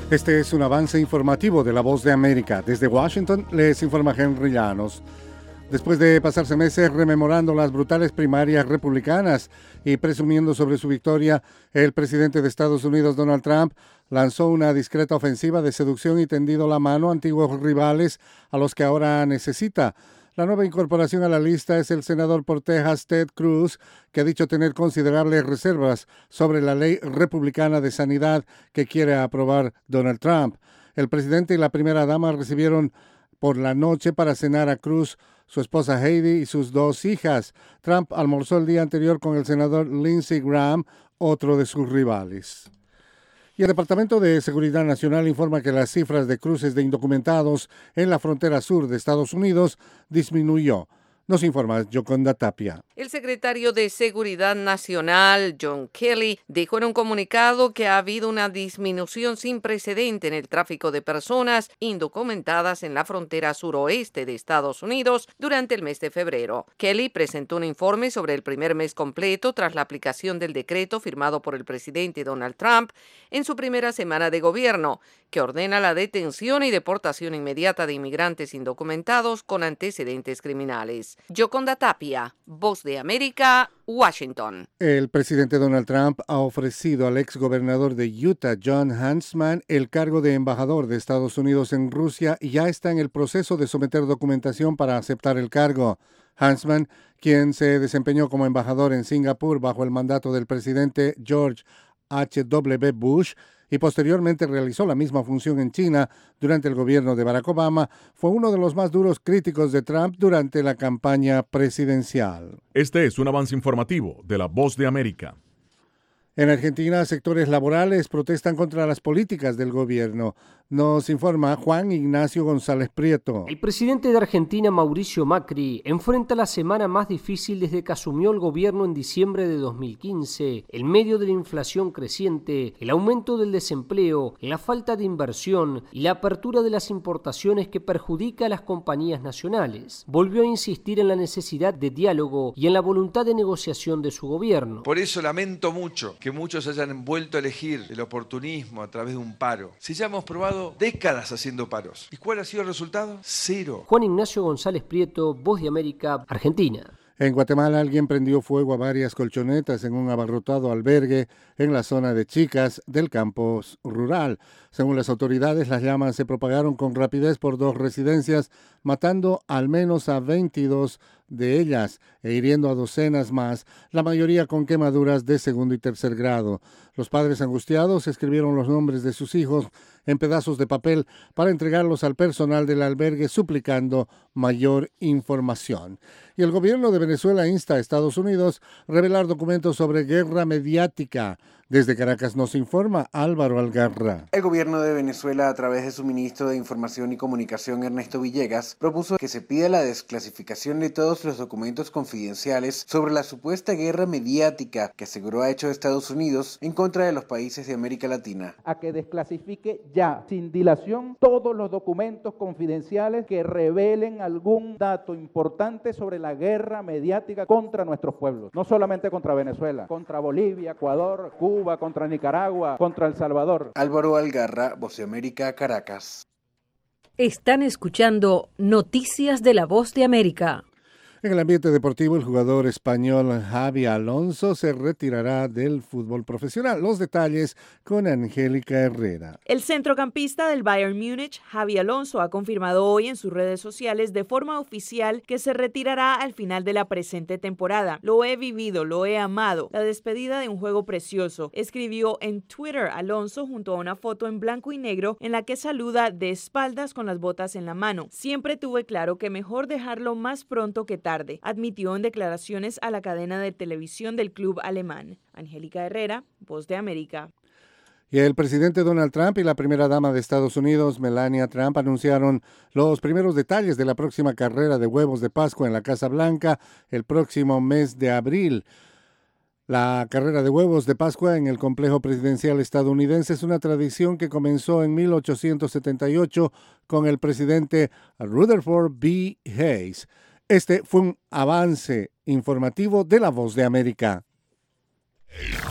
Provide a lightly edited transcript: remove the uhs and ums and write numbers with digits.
Este es un avance informativo de La Voz de América. Desde Washington les informa Henry Llanos. Después de pasarse meses rememorando las brutales primarias republicanas y presumiendo sobre su victoria, el presidente de Estados Unidos, Donald Trump, lanzó una discreta ofensiva de seducción y tendido la mano a antiguos rivales a los que ahora necesita. La nueva incorporación a la lista es el senador por Texas, Ted Cruz, que ha dicho tener considerables reservas sobre la ley republicana de sanidad que quiere aprobar Donald Trump. El presidente y la primera dama recibieron por la noche para cenar a Cruz, su esposa Heidi y sus dos hijas. Trump almorzó el día anterior con el senador Lindsey Graham, otro de sus rivales. Y el Departamento de Seguridad Nacional informa que las cifras de cruces de indocumentados en la frontera sur de Estados Unidos disminuyó. Nos informa Yoconda Tapia. El secretario de Seguridad Nacional, John Kelly, dijo en un comunicado que ha habido una disminución sin precedente en el tráfico de personas indocumentadas en la frontera suroeste de Estados Unidos durante el mes de febrero. Kelly presentó un informe sobre el primer mes completo tras la aplicación del decreto firmado por el presidente Donald Trump en su primera semana de gobierno, que ordena la detención y deportación inmediata de inmigrantes indocumentados con antecedentes criminales. Yoconda Tapia, Voz de América, Washington. El presidente Donald Trump ha ofrecido al exgobernador de Utah, Jon Huntsman, el cargo de embajador de Estados Unidos en Rusia y ya está en el proceso de someter documentación para aceptar el cargo. Huntsman, quien se desempeñó como embajador en Singapur bajo el mandato del presidente George H.W. Bush, y posteriormente realizó la misma función en China durante el gobierno de Barack Obama, fue uno de los más duros críticos de Trump durante la campaña presidencial. Este es un avance informativo de La Voz de América. En Argentina, sectores laborales protestan contra las políticas del gobierno. Nos informa Juan Ignacio González Prieto. El presidente de Argentina, Mauricio Macri, enfrenta la semana más difícil desde que asumió el gobierno en diciembre de 2015, en medio de la inflación creciente, el aumento del desempleo, la falta de inversión y la apertura de las importaciones que perjudica a las compañías nacionales. Volvió a insistir en la necesidad de diálogo y en la voluntad de negociación de su gobierno. Por eso lamento mucho que muchos hayan vuelto a elegir el oportunismo a través de un paro. Si ya hemos probado décadas haciendo paros. ¿Y cuál ha sido el resultado? Cero. Juan Ignacio González Prieto, Voz de América, Argentina. En Guatemala, alguien prendió fuego a varias colchonetas en un abarrotado albergue en la zona de Chicas del campus rural. Según las autoridades, las llamas se propagaron con rapidez por dos residencias, matando al menos a 22 de ellas e hiriendo a docenas más, la mayoría con quemaduras de segundo y tercer grado. Los padres angustiados escribieron los nombres de sus hijos en pedazos de papel para entregarlos al personal del albergue suplicando mayor información. Y el gobierno de Venezuela insta a Estados Unidos a revelar documentos sobre guerra mediática. Desde Caracas nos informa Álvaro Algarra. El gobierno de Venezuela, a través de su ministro de Información y Comunicación, Ernesto Villegas, propuso que se pida la desclasificación de todos los documentos confidenciales sobre la supuesta guerra mediática que aseguró ha hecho Estados Unidos en contra de los países de América Latina. A que desclasifique ya, sin dilación, todos los documentos confidenciales que revelen algún dato importante sobre la guerra mediática contra nuestros pueblos. No solamente contra Venezuela, contra Bolivia, Ecuador, Cuba, contra Nicaragua, contra El Salvador. Álvaro Algarra, Voz de América, Caracas. Están escuchando Noticias de La Voz de América. En el ambiente deportivo, el jugador español Xabi Alonso se retirará del fútbol profesional. Los detalles con Angélica Herrera. El centrocampista del Bayern Múnich, Xabi Alonso, ha confirmado hoy en sus redes sociales de forma oficial que se retirará al final de la presente temporada. Lo he vivido, lo he amado. La despedida de un juego precioso, escribió en Twitter Alonso junto a una foto en blanco y negro en la que saluda de espaldas con las botas en la mano. Siempre tuve claro que mejor dejarlo más pronto que tarde, admitió en declaraciones a la cadena de televisión del club alemán. Angélica Herrera, Voz de América. Y el presidente Donald Trump y la primera dama de Estados Unidos, Melania Trump, anunciaron los primeros detalles de la próxima carrera de huevos de Pascua en la Casa Blanca el próximo mes de abril. La carrera de huevos de Pascua en el complejo presidencial estadounidense es una tradición que comenzó en 1878 con el presidente Rutherford B. Hayes. Este fue un avance informativo de La Voz de América.